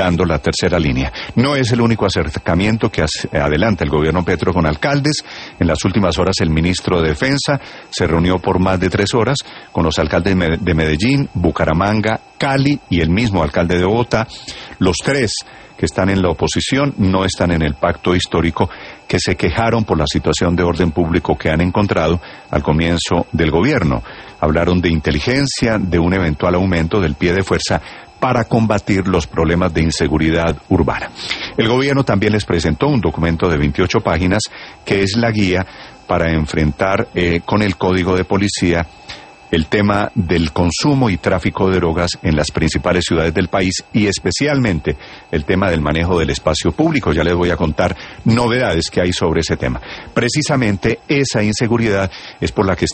dando la tercera línea. No es el único acercamiento que adelanta el gobierno Petro con alcaldes. En las últimas horas el ministro de Defensa se reunió por más de 3 horas con los alcaldes de Medellín, Bucaramanga, Cali y el mismo alcalde de Bogotá. Los 3 que están en la oposición no están en el pacto histórico, que se quejaron por la situación de orden público que han encontrado al comienzo del gobierno. Hablaron de inteligencia, de un eventual aumento del pie de fuerza para combatir los problemas de inseguridad urbana. El gobierno también les presentó un documento de 28 páginas que es la guía para enfrentar con el Código de Policía el tema del consumo y tráfico de drogas en las principales ciudades del país y especialmente el tema del manejo del espacio público. Ya les voy a contar novedades que hay sobre ese tema. Precisamente esa inseguridad es por la que